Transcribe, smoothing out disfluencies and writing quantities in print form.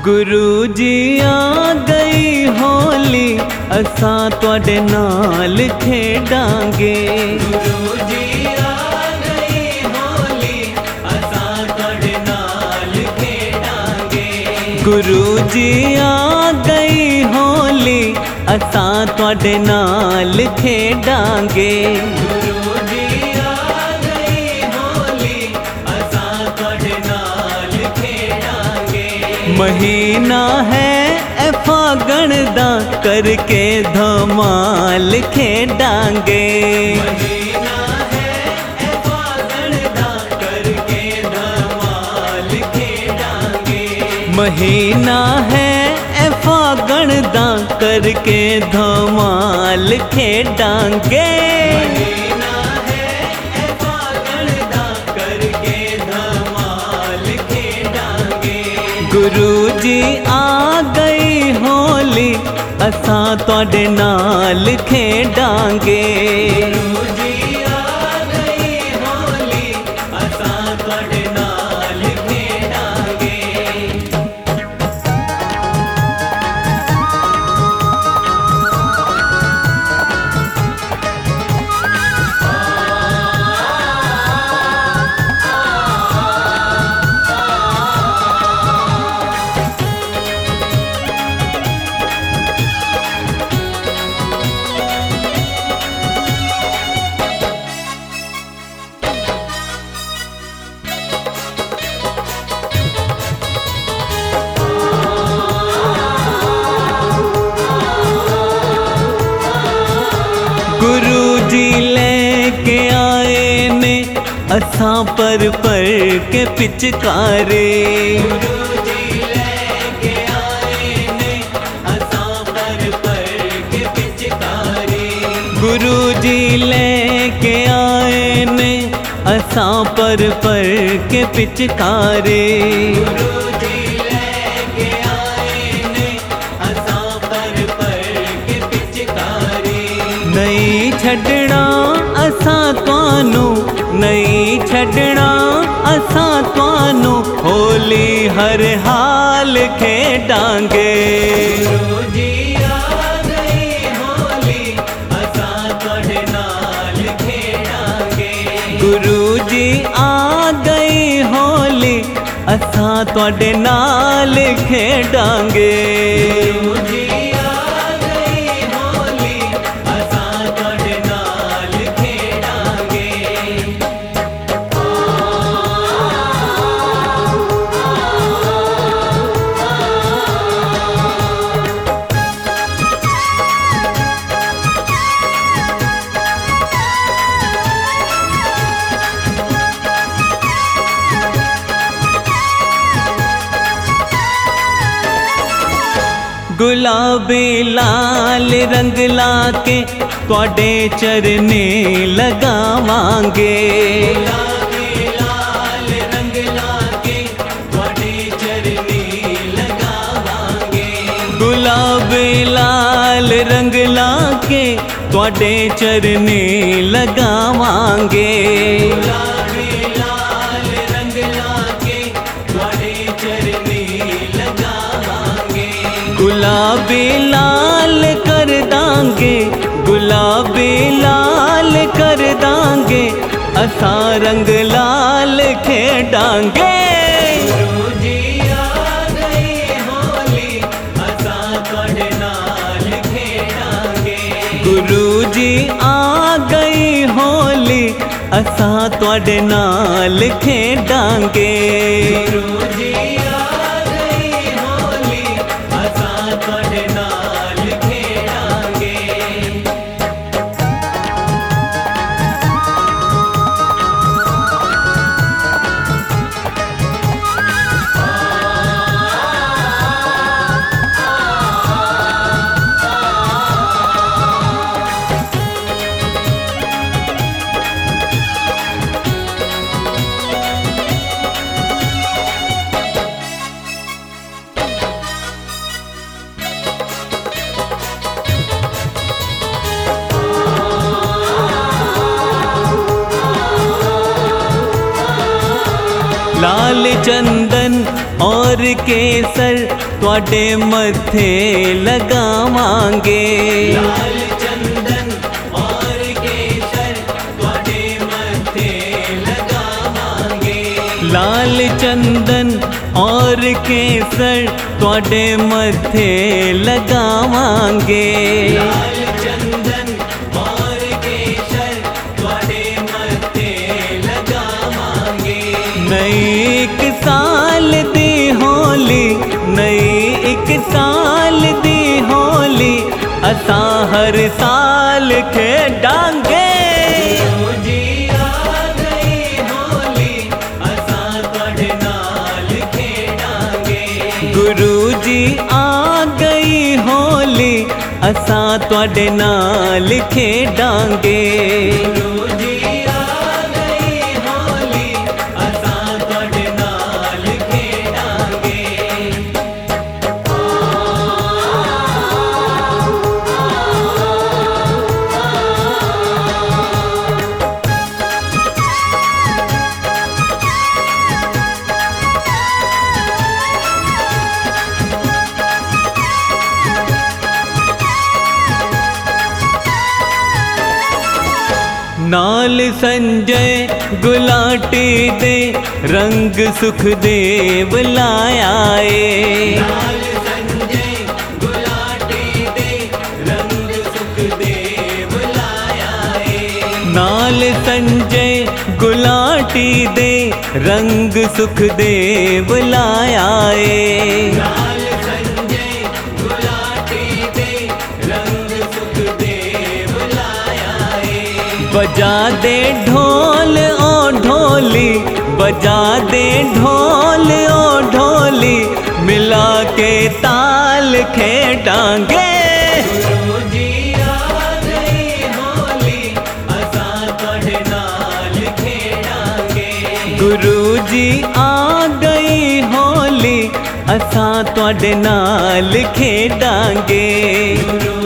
गुरु जी आ गई होली असां तुहाडे नाल खेडांगे। गुरु जी आ गई होली असां तुहाडे नाल खेडांगे। गुरु जी आ गई होली असां तुहाडे नाल खेडांगे। गुरु जी आ गई होली असां तुहाडे नाल खेडांगे। महीना है ए फागण दा करके धमाल खेडांगे। महीना है ए फागण दा करके धमाल खेडांगे। महीना है ए फागण दा करके धमाल खेडांगे। महीना है ए फागण दा करके धमाल खेडांगे। गुरु जी आ गई होली असां तुहाडे नाल खेडांगे। गुरु जी आ गई होली असां तुहाडे नाल खेडांगे। गुरु जी लेके आए ने असां पर के पिचकारे। गुरु जी लेके आए ने असां पर के पिचकारे। गुरु जी लेके आए ने असां पर के पिचकारे। गुरु जी लेके आए ने असां पर के पिचकारे। नहीं छड़ना असां तुहानू, नहीं छड़ना असां तुहानू होली हर हाल खेडांगे। गुरु जी आ गई होली असां तुहाडे नाल खेडांगे। गुरु जी आ गई होली असां तुहाडे नाल खेडांगे। गुरु जी गुलाबी लाल रंग लाके तुहाडे चरने लगावांगे। गुलाबी लाल रंग लाके तुहाडे चरने लगावांगे। गुलाबी लाल रंग लाके तुहाडे चरने लगावांगे। गुलाबी लाल रंग लाके तुहाडे चरने लगावांगे। गुलाबी लाल कर दांगे, गुलाबी लाल कर दांगे असां रंग लाल खेडांगे। गुरु जी आ गई होली असां तुहाडे नाल खेडांगे। गुरु जी आ गई होली असां तुहाडे नाल खेडांगे। गुरु जी आ गई होली असां तुहाडे नाल खेडांगे। लाल चंदन और केसर तुहाडे मथे लगावांगे। लाल चंदन और केसर तुहाडे मथे लगावांगे। लाल चंदन और केसर तुहाडे मथे लगावांगे। लाल चंदन और केसर तुहाडे मथे लगावांगे। नई एक साल दी होली, नई एक साल दी होली, असां हर साल खेडांगे। गुरु जी आ गई होली, असां तुहाडे नाल खेडांगे। गुरु जी आ गई होली, असां तुहाडे नाल खेडांगे। नाल संजय गुलाटी दे रंग सुखदेव लाया ए। नाल संजय गुलाटी दे रंग सुखदेव लाया ए। नाल संजय गुलाटी दे रंग सुखदेव लाया ए। नाल संजय गुलाटी दे रंग सुखदेव लाया ए। बजा दे ढोल ओ ढोली, बजा दे ढोल ओ ढोली, मिला के ताल खेडांगे। गुरु जी आ गई होली, असां तुहाडे नाल खेडांगे। गुरु जी आ गई होली, असां तुहाडे नाल खेडांगे।